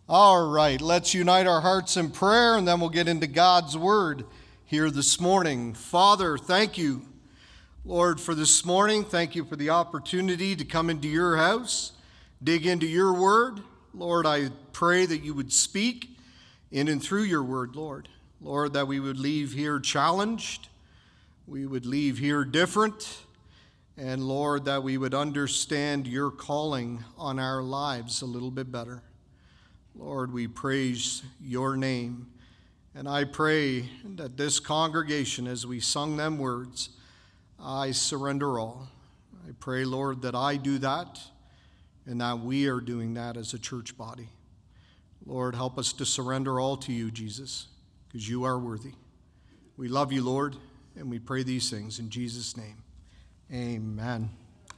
All right, let's unite our hearts in prayer, and then we'll get into God's word here this morning. Father, thank you, Lord, for this morning. Thank you for the opportunity to come into your house, dig into your word. Lord, I pray that you would speak in and through your word, Lord. Lord, that we would leave here challenged, we would leave here different, and Lord, that we would understand your calling on our lives a little bit better. Lord, we praise your name, and I pray that this congregation, as we sung them words, I surrender all. I pray, Lord, that I do that, and that we are doing that as a church body. Lord, help us to surrender all to you, Jesus, because you are worthy. We love you, Lord, and we pray these things in Jesus' name. Amen.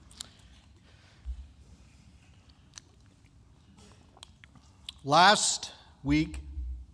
Last week,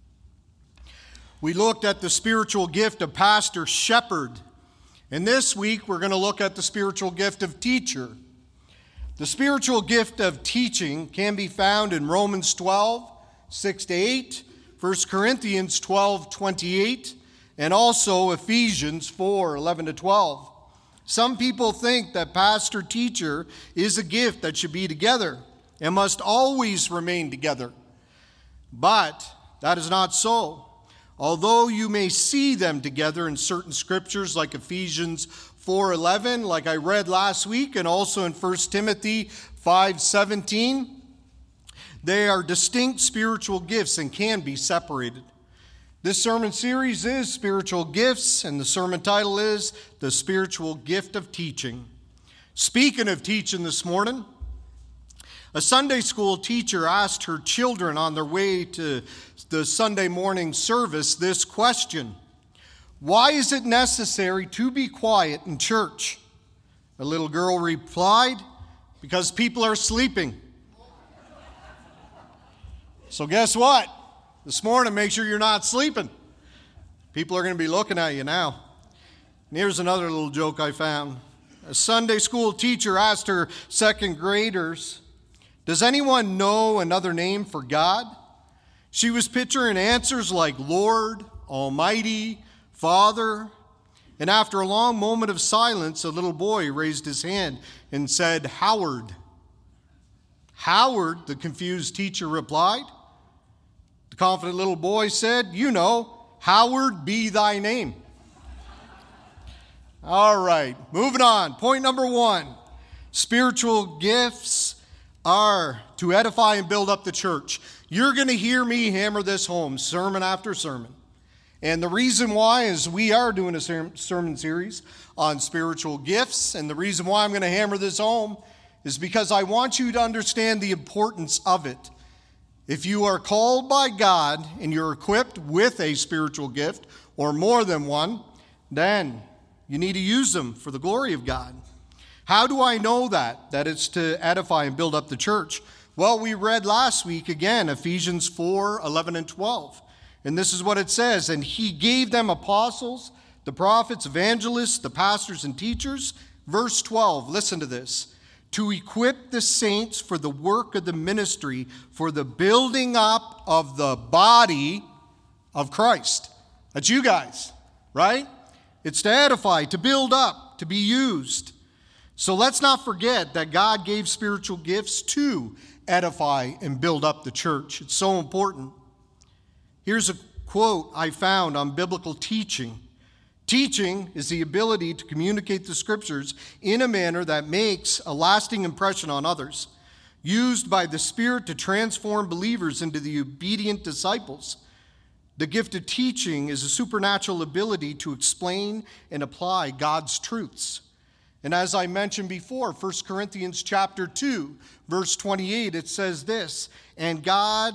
we looked at the spiritual gift of pastor shepherd. And this week, we're going to look at the spiritual gift of teacher. The spiritual gift of teaching can be found in Romans 12, 6-8, 1 Corinthians 12, 28, and also Ephesians 4, 11-12. Some people think that pastor-teacher is a gift that should be together and must always remain together. But that is not so. Although you may see them together in certain scriptures like Ephesians 4:11, like I read last week, and also in 1 Timothy 5:17, they are distinct spiritual gifts and can be separated. This sermon series is Spiritual Gifts, and the sermon title is The Spiritual Gift of Teaching. Speaking of teaching this morning, a Sunday school teacher asked her children on their way to the Sunday morning service this question: why is it necessary to be quiet in church? The little girl replied, because people are sleeping. So guess what? This morning, make sure you're not sleeping. People are going to be looking at you now. And here's another little joke I found. A Sunday school teacher asked her second graders, does anyone know another name for God? She was picturing answers like Lord, Almighty, Father. And after a long moment of silence, a little boy raised his hand and said, Howard. Howard, the confused teacher replied. The confident little boy said, you know, Howard be thy name. All right, moving on. Point number 1, spiritual gifts are to edify and build up the church. You're going to hear me hammer this home sermon after sermon. And the reason why is we are doing a sermon series on spiritual gifts. And the reason why I'm going to hammer this home is because I want you to understand the importance of it. If you are called by God and you're equipped with a spiritual gift or more than one, then you need to use them for the glory of God. How do I know that it's to edify and build up the church? Well, we read last week again, Ephesians 4, 11 and 12. And this is what it says. And he gave them apostles, the prophets, evangelists, the pastors and teachers. Verse 12, listen to this. To equip the saints for the work of the ministry, for the building up of the body of Christ. That's you guys, right? It's to edify, to build up, to be used. So let's not forget that God gave spiritual gifts to edify and build up the church. It's so important. Here's a quote I found on biblical teaching. Teaching is the ability to communicate the scriptures in a manner that makes a lasting impression on others, used by the Spirit to transform believers into the obedient disciples. The gift of teaching is a supernatural ability to explain and apply God's truths. And as I mentioned before, 1 Corinthians chapter 2, verse 28, it says this, and God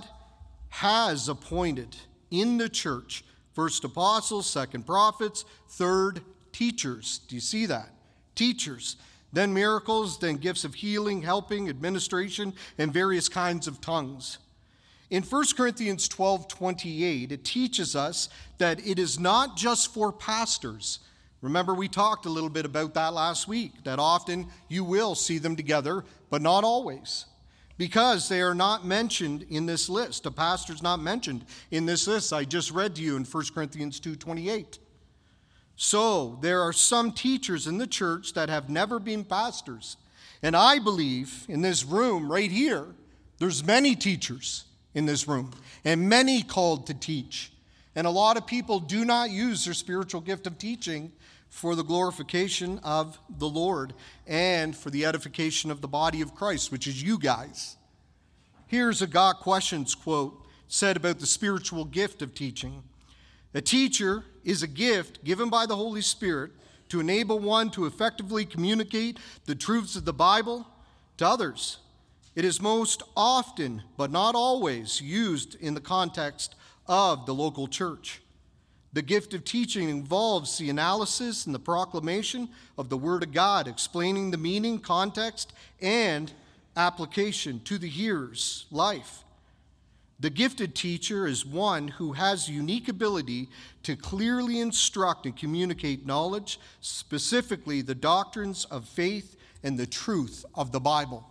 has appointed in the church first apostles, second prophets, third teachers. Do you see that? Teachers. Then miracles, then gifts of healing, helping, administration, and various kinds of tongues. In 1 Corinthians 12:28, it teaches us that it is not just for pastors. Remember, we talked a little bit about that last week, that often you will see them together, but not always. because they are not mentioned in this list. A pastor's not mentioned in this list I just read to you in 1 Corinthians 2:28. So there are some teachers in the church that have never been pastors. And I believe in this room right here, there's many teachers in this room and many called to teach. And a lot of people do not use their spiritual gift of teaching for the glorification of the Lord and for the edification of the body of Christ, which is you guys. Here's a Got Questions quote said about the spiritual gift of teaching. A teacher is a gift given by the Holy Spirit to enable one to effectively communicate the truths of the Bible to others. It is most often, but not always, used in the context of the local church. The gift of teaching involves the analysis and the proclamation of the Word of God, explaining the meaning, context, and application to the hearer's life. The gifted teacher is one who has the unique ability to clearly instruct and communicate knowledge, specifically the doctrines of faith and the truth of the Bible.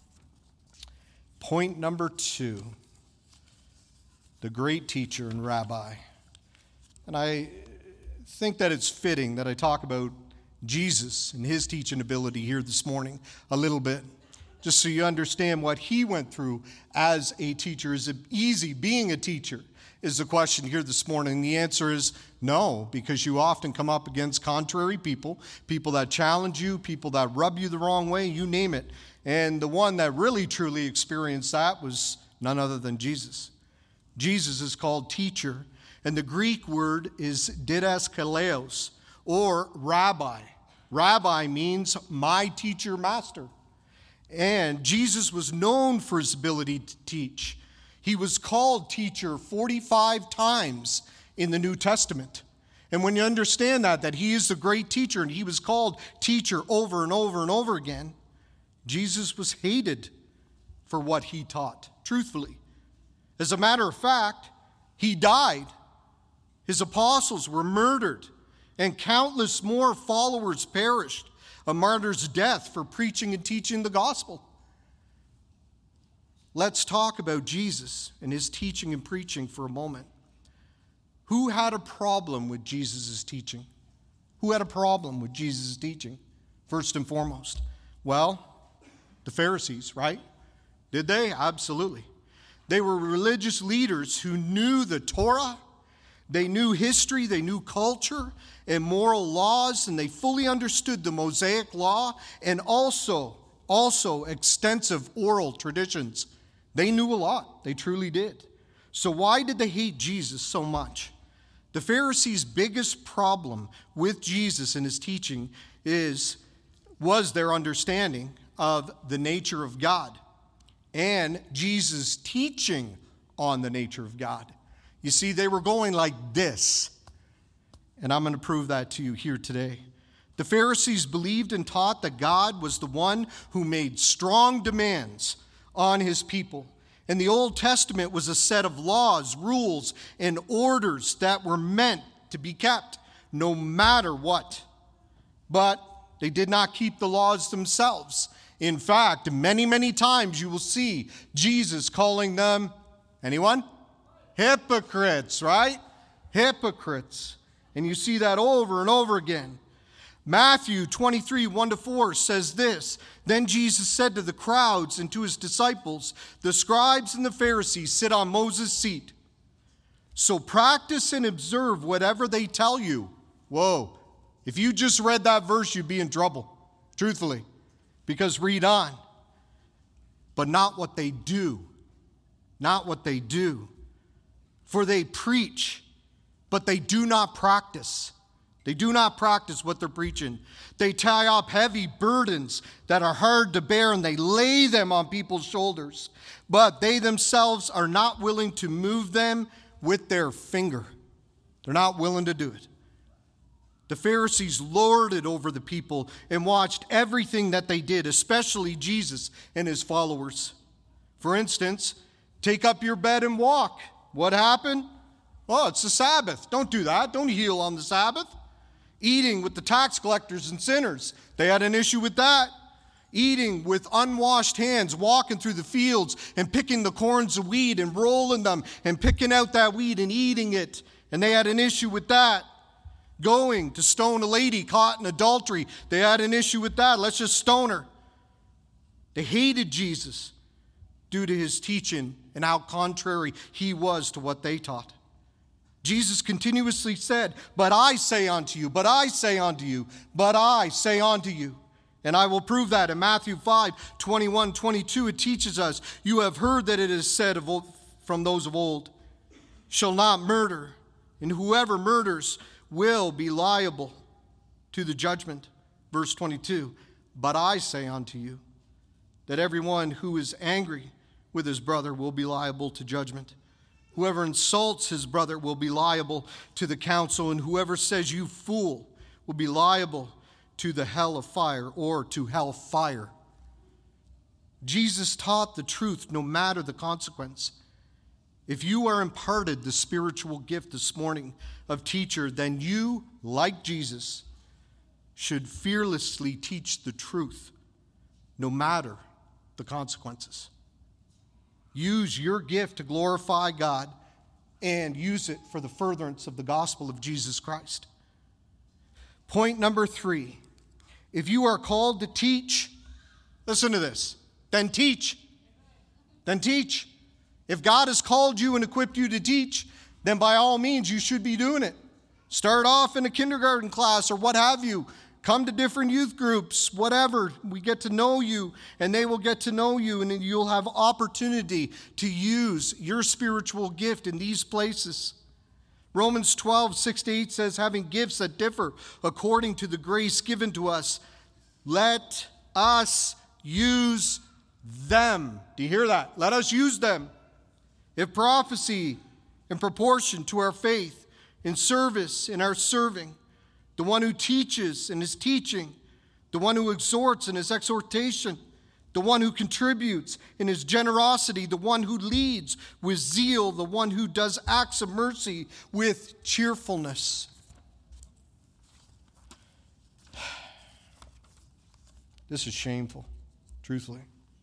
Point number 2, the great teacher and rabbi. And I think that it's fitting that I talk about Jesus and his teaching ability here this morning a little bit, just so you understand what he went through as a teacher. Is it easy being a teacher? Is the question here this morning. The answer is no, because you often come up against contrary people, people that challenge you, people that rub you the wrong way, you name it. And the one that really truly experienced that was none other than Jesus. Jesus is called teacher, and the Greek word is didaskaleos, or rabbi. Rabbi means my teacher, master. And Jesus was known for his ability to teach. He was called teacher 45 times in the New Testament. And when you understand that he is the great teacher and he was called teacher over and over and over again, Jesus was hated for what he taught, truthfully. As a matter of fact, he died. His apostles were murdered, and countless more followers perished a martyr's death for preaching and teaching the gospel. Let's talk about Jesus and his teaching and preaching for a moment. Who had a problem with Jesus' teaching? Who had a problem with Jesus' teaching? First and foremost. Well, the Pharisees, right? Did they? Absolutely. They were religious leaders who knew the Torah, they knew history, they knew culture and moral laws, and they fully understood the Mosaic law and also extensive oral traditions. They knew a lot. They truly did. So why did they hate Jesus so much? The Pharisees' biggest problem with Jesus and his teaching was their understanding of the nature of God and Jesus' teaching on the nature of God. You see, they were going like this. And I'm going to prove that to you here today. The Pharisees believed and taught that God was the one who made strong demands on his people. And the Old Testament was a set of laws, rules, and orders that were meant to be kept no matter what. But they did not keep the laws themselves. In fact, many, many times you will see Jesus calling them, anyone? Hypocrites, right? Hypocrites. And you see that over and over again. Matthew 23, 1-4 says this, Then Jesus said to the crowds and to his disciples, The scribes and the Pharisees sit on Moses' seat. So practice and observe whatever they tell you. Whoa. If you just read that verse, you'd be in trouble, truthfully. Because read on. But not what they do. Not what they do. For they preach, but they do not practice. They do not practice what they're preaching. They tie up heavy burdens that are hard to bear and they lay them on people's shoulders. But they themselves are not willing to move them with their finger. They're not willing to do it. The Pharisees lorded over the people and watched everything that they did, especially Jesus and his followers. For instance, take up your bed and walk. What happened? Oh, it's the Sabbath. Don't do that. Don't heal on the Sabbath. Eating with the tax collectors and sinners. They had an issue with that. eating with unwashed hands, walking through the fields and picking the corns of wheat and rolling them and picking out that wheat and eating it. And they had an issue with that. Going to stone a lady caught in adultery. They had an issue with that. Let's just stone her. They hated Jesus due to his teaching and how contrary he was to what they taught. Jesus continuously said, but I say unto you, but I say unto you, but I say unto you. And I will prove that in Matthew 5, 21, 22. It teaches us, you have heard that it is said from those of old, shall not murder, and whoever murders will be liable to the judgment. Verse 22, but I say unto you, that everyone who is angry with his brother will be liable to judgment. Whoever insults his brother will be liable to the council, and whoever says you fool will be liable to the hell of fire, or to hell fire. Jesus taught the truth no matter the consequence. If you are imparted the spiritual gift this morning of teacher, then you, like Jesus, should fearlessly teach the truth no matter the consequences. Use your gift to glorify God and use it for the furtherance of the gospel of Jesus Christ. Point number 3. If you are called to teach, listen to this, then teach. Then teach. If God has called you and equipped you to teach, then by all means you should be doing it. Start off in a kindergarten class or what have you. Come to different youth groups, whatever. We get to know you, and they will get to know you, and you'll have opportunity to use your spiritual gift in these places. Romans 12, 6-8 says, having gifts that differ according to the grace given to us, let us use them. Do you hear that? Let us use them. If prophecy in proportion to our faith, in service in our serving, the one who teaches in his teaching, the one who exhorts in his exhortation, the one who contributes in his generosity, the one who leads with zeal, the one who does acts of mercy with cheerfulness. This is shameful, truthfully.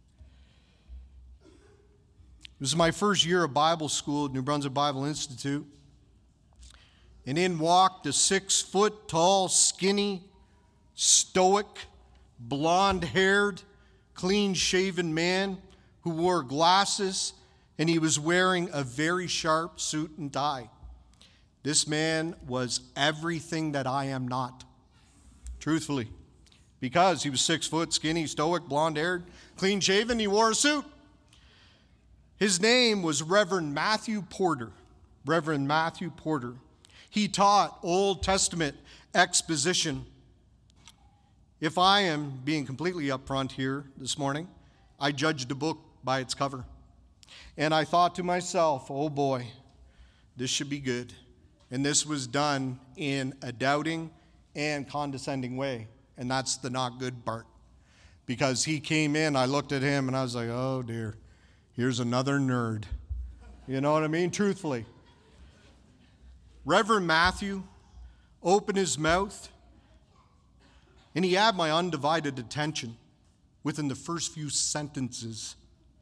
This is my first year of Bible school at New Brunswick Bible Institute. And in walked a 6-foot-tall, skinny, stoic, blonde-haired, clean-shaven man who wore glasses, and he was wearing a very sharp suit and tie. This man was everything that I am not, truthfully, because he was 6 foot, skinny, stoic, blonde-haired, clean-shaven. He wore a suit. His name was Reverend Matthew Porter. Reverend Matthew Porter. He taught Old Testament exposition. If I am being completely upfront here this morning, I judged a book by its cover. And I thought to myself, oh boy, this should be good. And this was done in a doubting and condescending way. And that's the not good part. Because he came in, I looked at him and I was like, oh dear, here's another nerd. You know what I mean? Truthfully. Reverend Matthew opened his mouth, and he had my undivided attention within the first few sentences.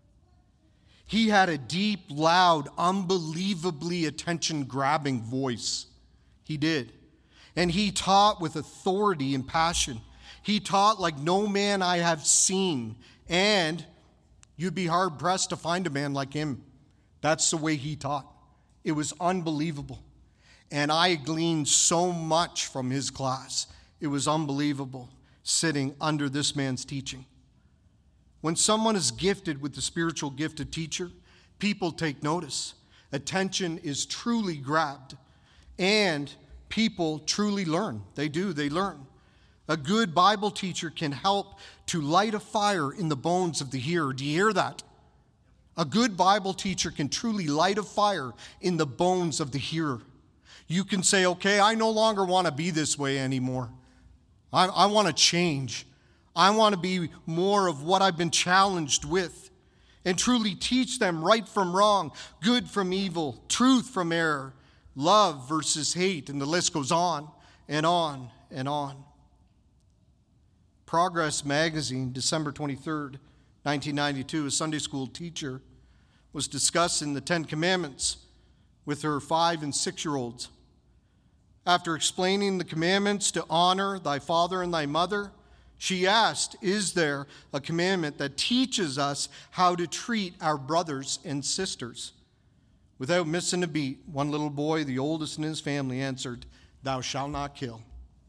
He had a deep, loud, unbelievably attention-grabbing voice. He did. And he taught with authority and passion. He taught like no man I have seen, and you'd be hard-pressed to find a man like him. That's the way he taught. It was unbelievable. And I gleaned so much from his class. It was unbelievable sitting under this man's teaching. When someone is gifted with the spiritual gift of teacher, people take notice. Attention is truly grabbed. And people truly learn. They do, they learn. A good Bible teacher can help to light a fire in the bones of the hearer. Do you hear that? A good Bible teacher can truly light a fire in the bones of the hearer. You can say, okay, I no longer want to be this way anymore. I want to change. I want to be more of what I've been challenged with, and truly teach them right from wrong, good from evil, truth from error, love versus hate, and the list goes on and on and on. Progress magazine, December 23rd, 1992, a Sunday school teacher was discussing the Ten Commandments with her 5- and 6-year-olds. After explaining the commandments to honor thy father and thy mother, she asked, is there a commandment that teaches us how to treat our brothers and sisters? Without missing a beat, one little boy, the oldest in his family, answered, thou shalt not kill.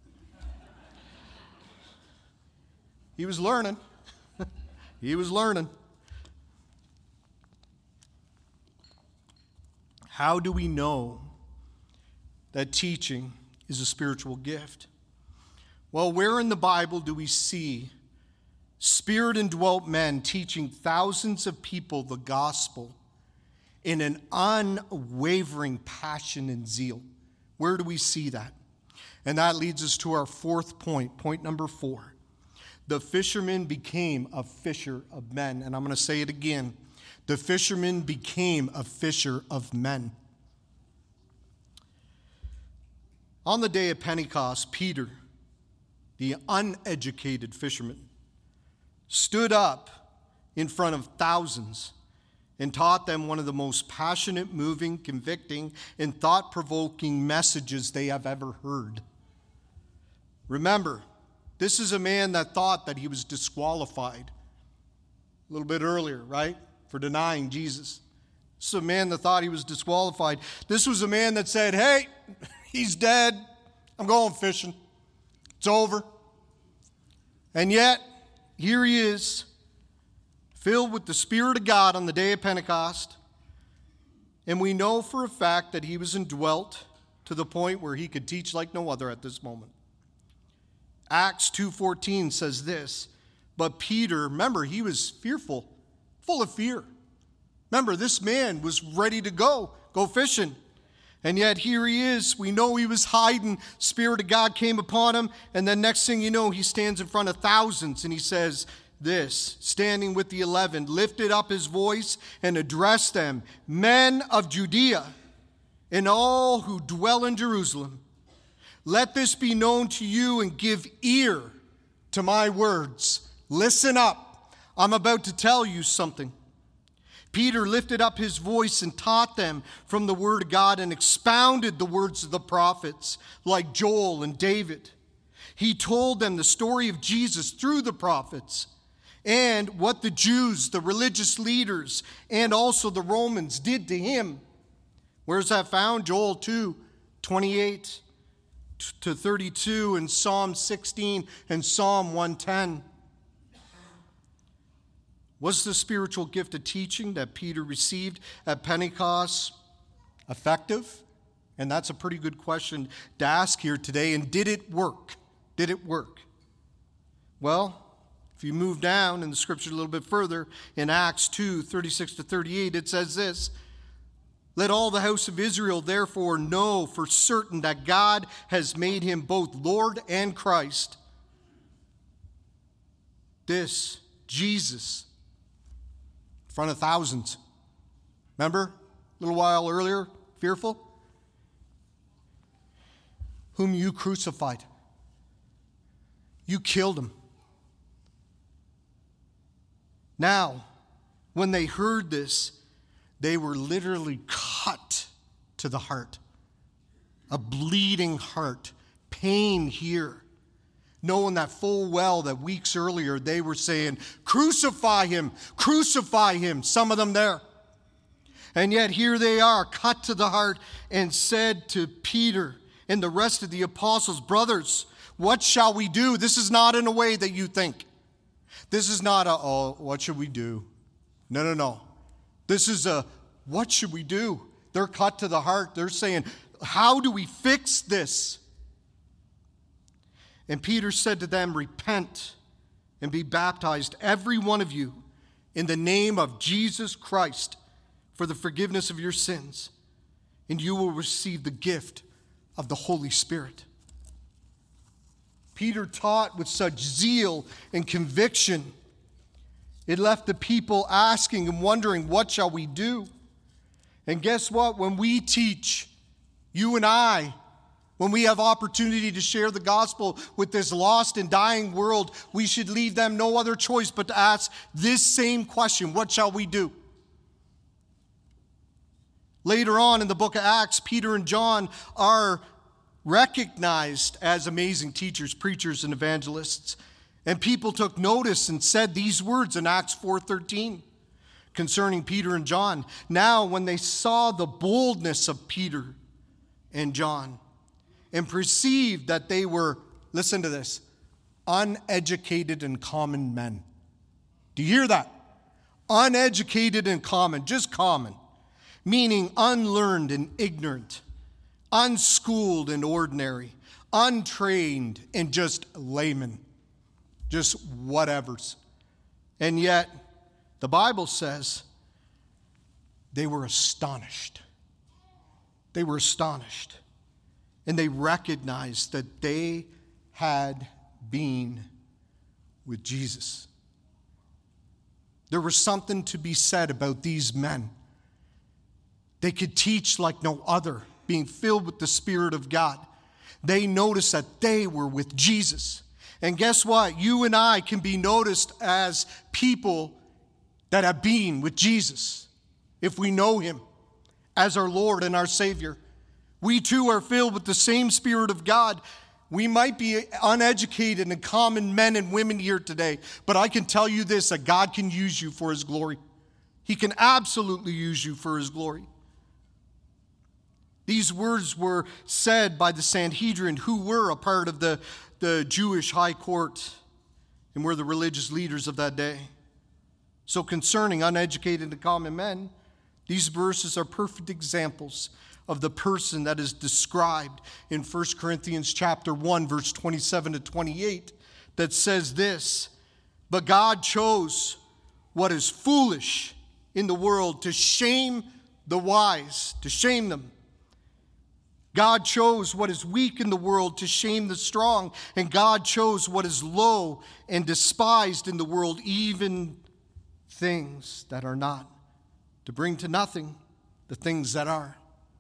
He was learning. He was learning. How do we know that teaching is a spiritual gift? Well, where in the Bible do we see Spirit-indwelt men teaching thousands of people the gospel in an unwavering passion and zeal? Where do we see that? And that leads us to our fourth point, point number 4. The fisherman became a fisher of men. And I'm going to say it again. The fisherman became a fisher of men. On the day of Pentecost, Peter, the uneducated fisherman, stood up in front of thousands and taught them one of the most passionate, moving, convicting, and thought-provoking messages they have ever heard. Remember, this is a man that thought that he was disqualified a little bit earlier, right, for denying Jesus. This is a man that thought he was disqualified. This was a man that said, hey, he's dead. I'm going fishing. It's over. And yet, here he is, filled with the Spirit of God on the day of Pentecost. And we know for a fact that he was indwelt to the point where he could teach like no other at this moment. Acts 2:14 says this, but Peter, remember, he was fearful, full of fear. Remember, this man was ready to go fishing. And yet here he is. We know he was hiding. Spirit of God came upon him. And then next thing you know, he stands in front of thousands and he says this, standing with the 11, lifted up his voice and addressed them, men of Judea and all who dwell in Jerusalem, let this be known to you and give ear to my words. Listen up. I'm about to tell you something. Peter lifted up his voice and taught them from the word of God and expounded the words of the prophets like Joel and David. He told them the story of Jesus through the prophets and what the Jews, the religious leaders, and also the Romans did to him. Where's that found? Joel 2:28 to 32 and Psalm 16 and Psalm 110. Was the spiritual gift of teaching that Peter received at Pentecost effective? And that's a pretty good question to ask here today. And did it work? Did it work? Well, if you move down in the scripture a little bit further, in Acts 2:36 to 38, it says this, let all the house of Israel therefore know for certain that God has made him both Lord and Christ. This, Jesus, in front of thousands. Remember, a little while earlier, fearful? Whom you crucified. You killed him. Now, when they heard this, they were literally cut to the heart. A bleeding heart, pain here. Knowing that full well that weeks earlier they were saying, crucify him, some of them there. And yet here they are, cut to the heart, and said to Peter and the rest of the apostles, brothers, what shall we do? This is not in a way that you think. This is not what should we do? No. This is what should we do? They're cut to the heart. They're saying, how do we fix this? And Peter said to them, repent and be baptized, every one of you, in the name of Jesus Christ for the forgiveness of your sins, and you will receive the gift of the Holy Spirit. Peter taught with such zeal and conviction. It left the people asking and wondering, what shall we do? And guess what? When we teach, you and I, When we have opportunity to share the gospel with this lost and dying world, we should leave them no other choice but to ask this same question: what shall we do? Later on in the book of Acts, Peter and John are recognized as amazing teachers, preachers, and evangelists. And people took notice and said these words in Acts 4:13 concerning Peter and John. Now, when they saw the boldness of Peter and John and perceived that they were, listen to this, uneducated and common men. Do you hear that? Uneducated and common, just common, meaning unlearned and ignorant, unschooled and ordinary, untrained and just laymen, just whatevers. And yet, the Bible says they were astonished. They were astonished. And they recognized that they had been with Jesus. There was something to be said about these men. They could teach like no other, being filled with the Spirit of God. They noticed that they were with Jesus. And guess what? You and I can be noticed as people that have been with Jesus if we know him as our Lord and our Savior. We too are filled with the same Spirit of God. We might be uneducated and common men and women here today, but I can tell you this, that God can use you for his glory. He can absolutely use you for his glory. These words were said by the Sanhedrin, who were a part of the Jewish high court and were the religious leaders of that day. So concerning uneducated and common men, these verses are perfect examples of the person that is described in 1 Corinthians chapter 1, verse 27 to 28, that says this: but God chose what is foolish in the world to shame the wise, to shame them. God chose what is weak in the world to shame the strong, and God chose what is low and despised in the world, even things that are not, to bring to nothing the things that are.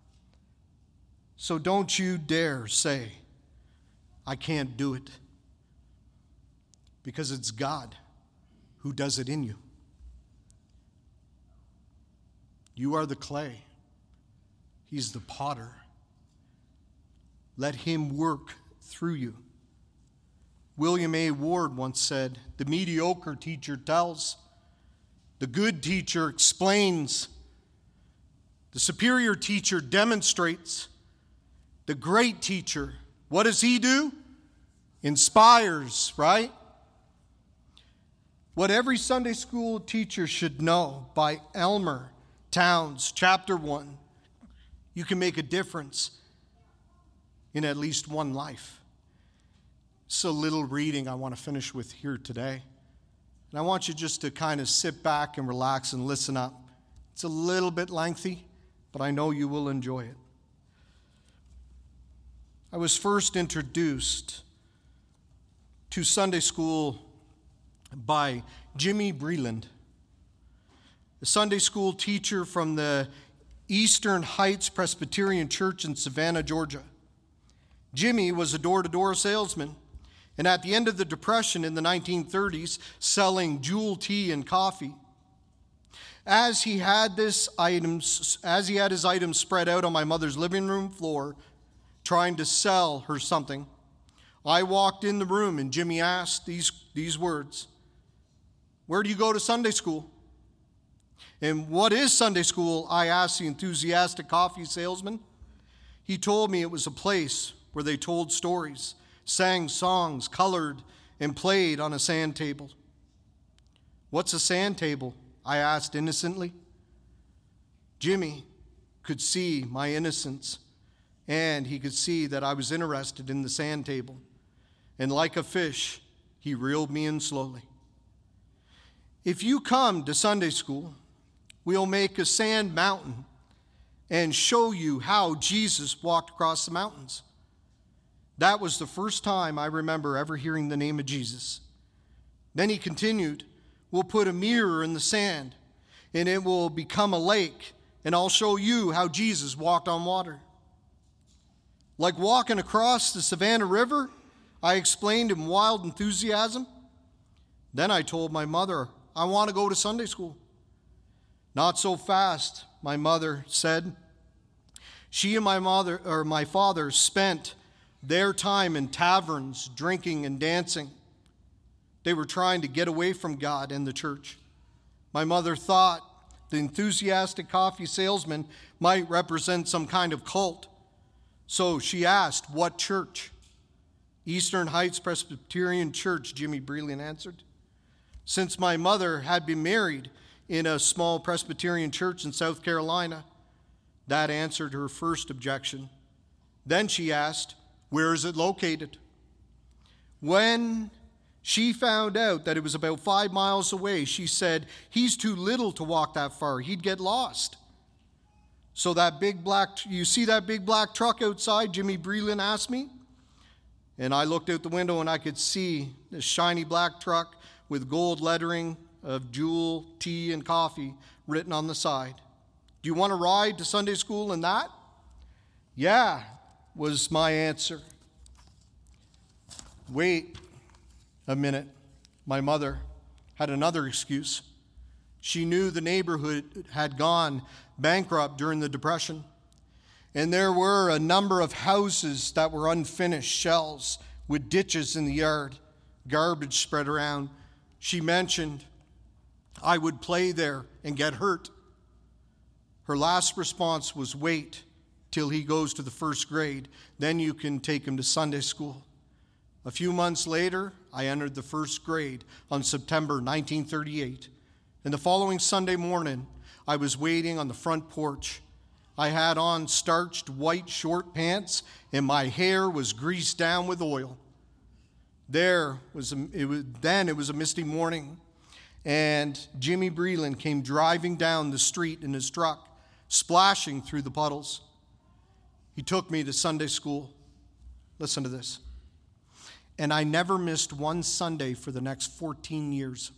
So don't you dare say, I can't do it, because it's God who does it in you. You are the clay. He's the potter. Let him work through you. William A. Ward once said, the mediocre teacher tells, the good teacher explains, the superior teacher demonstrates, the great teacher, what does he do? Inspires, right? What every Sunday school teacher should know, by Elmer Towns, chapter 1, you can make a difference in at least one life. It's a little reading I want to finish with here today. And I want you just to kind of sit back and relax and listen up. It's a little bit lengthy, but I know you will enjoy it. I was first introduced to Sunday school by Jimmy Breland, a Sunday school teacher from the Eastern Heights Presbyterian Church in Savannah, Georgia. Jimmy was a door-to-door salesman, and at the end of the Depression in the 1930s, selling Jewel tea and coffee. As he had his items spread out on my mother's living room floor, trying to sell her something, I walked in the room and Jimmy asked these words: where do you go to Sunday school? And what is Sunday school? I asked the enthusiastic coffee salesman. He told me it was a place where they told stories, sang songs, colored, and played on a sand table. What's a sand table? I asked innocently. Jimmy could see my innocence, and he could see that I was interested in the sand table. And like a fish, he reeled me in slowly. If you come to Sunday school, we'll make a sand mountain and show you how Jesus walked across the mountains. That was the first time I remember ever hearing the name of Jesus. Then he continued, we'll put a mirror in the sand, and it will become a lake, and I'll show you how Jesus walked on water. Like walking across the Savannah River, I explained in wild enthusiasm. Then I told my mother, I want to go to Sunday school. Not so fast, my mother said. She and my father spent their time in taverns, drinking and dancing. They were trying to get away from God and the church. My mother thought the enthusiastic coffee salesman might represent some kind of cult. So she asked, what church? Eastern Heights Presbyterian Church, Jimmy Breland answered. Since my mother had been married in a small Presbyterian church in South Carolina, that answered her first objection. Then she asked, where is it located? When she found out that it was about 5 miles away, she said, he's too little to walk that far. He'd get lost. So you see that big black truck outside, Jimmy Breland asked me? And I looked out the window and I could see this shiny black truck with gold lettering of Jewel, tea, and coffee written on the side. Do you want to ride to Sunday school in that? Yeah, was my answer. Wait a minute. My mother had another excuse. She knew the neighborhood had gone bankrupt during the Depression, and there were a number of houses that were unfinished shells with ditches in the yard, garbage spread around. She mentioned I would play there and get hurt. Her last response was, wait till he goes to the first grade, then you can take him to Sunday school. A few months later, I entered the first grade on September 1938. And the following Sunday morning, I was waiting on the front porch. I had on starched white short pants, and my hair was greased down with oil. It was a misty morning, and Jimmy Breland came driving down the street in his truck, splashing through the puddles. He took me to Sunday school. Listen to this. And I never missed one Sunday for the next 14 years.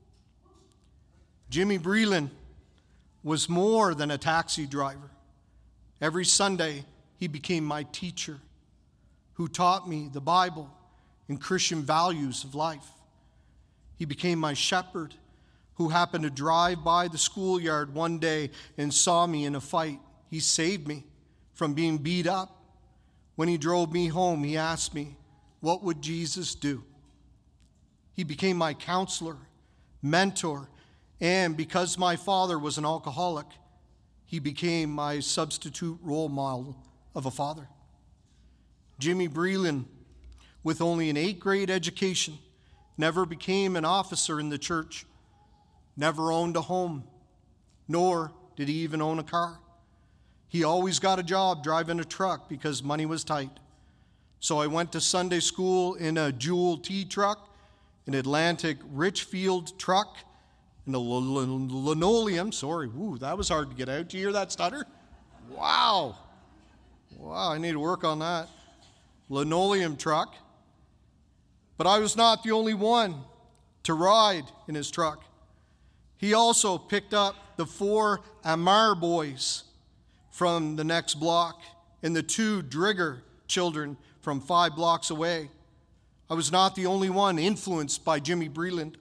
Jimmy Breland was more than a taxi driver. Every Sunday, he became my teacher who taught me the Bible and Christian values of life. He became my shepherd who happened to drive by the schoolyard one day and saw me in a fight. He saved me from being beat up. When he drove me home, he asked me, what would Jesus do? He became my counselor, mentor, and because my father was an alcoholic, he became my substitute role model of a father. Jimmy Breland, with only an 8th grade education, never became an officer in the church, never owned a home, nor did he even own a car. He always got a job driving a truck because money was tight. So I went to Sunday school in a Jewel tea truck, an Atlantic Richfield truck, and a linoleum, that was hard to get out. Do you hear that stutter? Wow, I need to work on that. Linoleum truck. But I was not the only one to ride in his truck. He also picked up the 4 Amar boys from the next block and the 2 Drigger children from 5 blocks away. I was not the only one influenced by Jimmy Breland.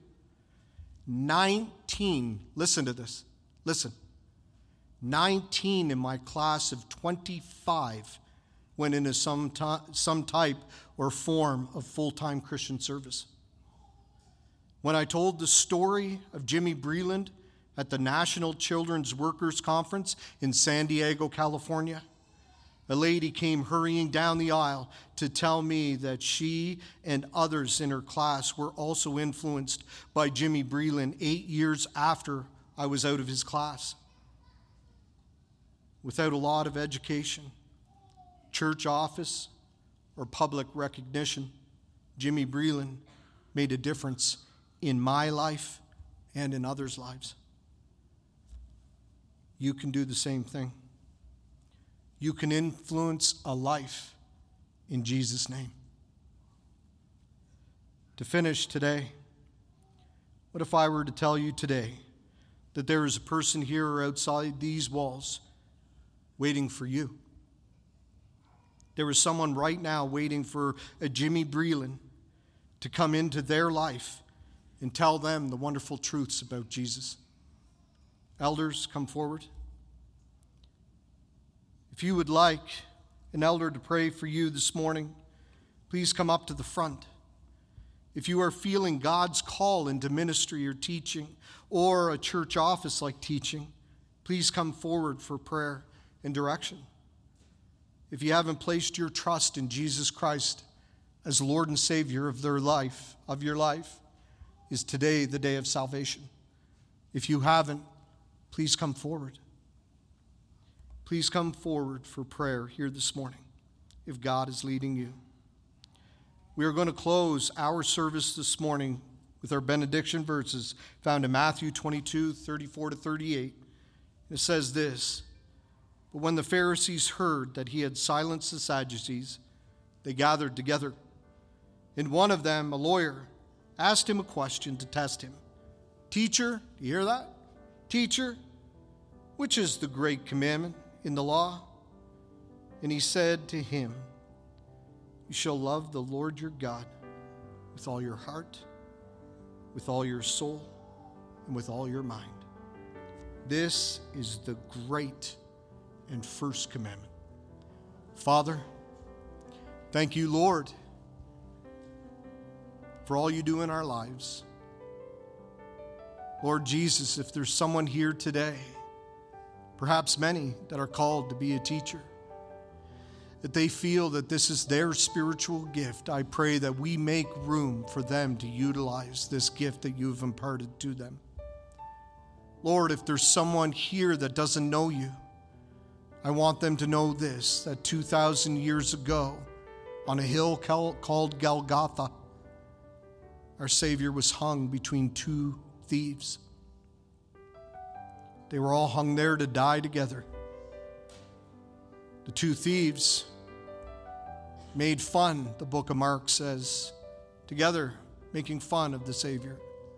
19, listen to this, 19 in my class of 25 went into some type or form of full-time Christian service. When I told the story of Jimmy Breland at the National Children's Workers Conference in San Diego, California, a lady came hurrying down the aisle to tell me that she and others in her class were also influenced by Jimmy Breland 8 years after I was out of his class. Without a lot of education, church office, or public recognition, Jimmy Breland made a difference in my life and in others' lives. You can do the same thing. You can influence a life in Jesus' name. To finish today, what if I were to tell you today that there is a person here or outside these walls waiting for you? There is someone right now waiting for a Jimmy Breland to come into their life and tell them the wonderful truths about Jesus. Elders, come forward. If you would like an elder to pray for you this morning, please come up to the front. If you are feeling God's call into ministry or teaching, or a church office like teaching, please come forward for prayer and direction. If you haven't placed your trust in Jesus Christ as Lord and Savior of your life, is today the day of salvation. If you haven't, please come forward. Please come forward for prayer here this morning if God is leading you. We are going to close our service this morning with our benediction verses found in Matthew 22:34-38. It says this: "But when the Pharisees heard that he had silenced the Sadducees, they gathered together. And one of them, a lawyer, asked him a question to test him. 'Teacher,' do you hear that? 'Teacher, which is the great commandment in the law?' And he said to him, 'You shall love the Lord your God with all your heart, with all your soul, and with all your mind. This is the great and first commandment.'" Father, thank you, Lord, for all you do in our lives. Lord Jesus, if there's someone here today, perhaps many that are called to be a teacher, that they feel that this is their spiritual gift, I pray that we make room for them to utilize this gift that you've imparted to them. Lord, if there's someone here that doesn't know you, I want them to know this, that 2,000 years ago, on a hill called Golgotha, our Savior was hung between two thieves. They were all hung there to die together. The two thieves made fun, the book of Mark says, together, making fun of the Savior.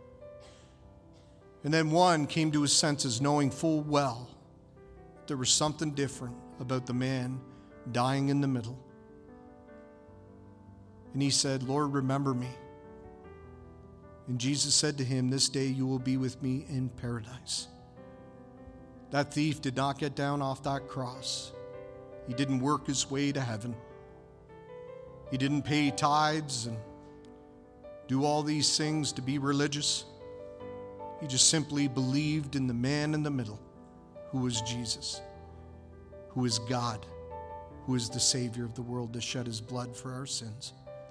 And then one came to his senses, knowing full well there was something different about the man dying in the middle. And he said, "Lord, remember me." And Jesus said to him, "This day you will be with me in paradise." That thief did not get down off that cross. He didn't work his way to heaven. He didn't pay tithes and do all these things to be religious. He just simply believed in the man in the middle, who was Jesus, who is God, who is the Savior of the world to shed his blood for our sins.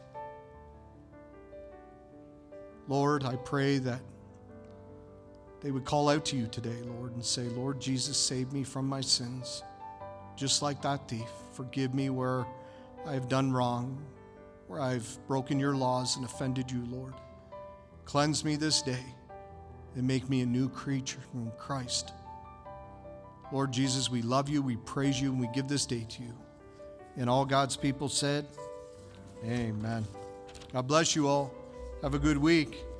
Lord, I pray that they would call out to you today, Lord, and say, "Lord Jesus, save me from my sins." Just like that thief, forgive me where I have done wrong, where I've broken your laws and offended you, Lord. Cleanse me this day and make me a new creature in Christ. Lord Jesus, we love you, we praise you, and we give this day to you. And all God's people said, amen. God bless you all. Have a good week.